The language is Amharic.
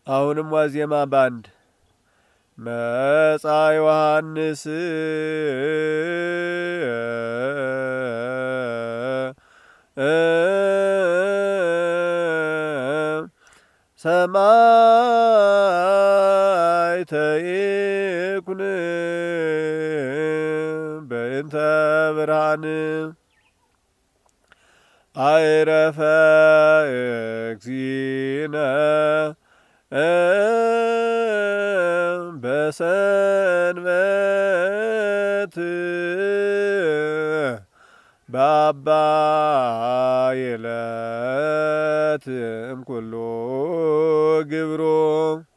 አሁንም ዋዜማ ባንድ መጻ ዮሐንስ ሰማዕተ ይኩን በእንተ ብርሃን አይረፈ እግዚእነ በሰንበት በአባይ ዕለት እምኩሉ ግብሮ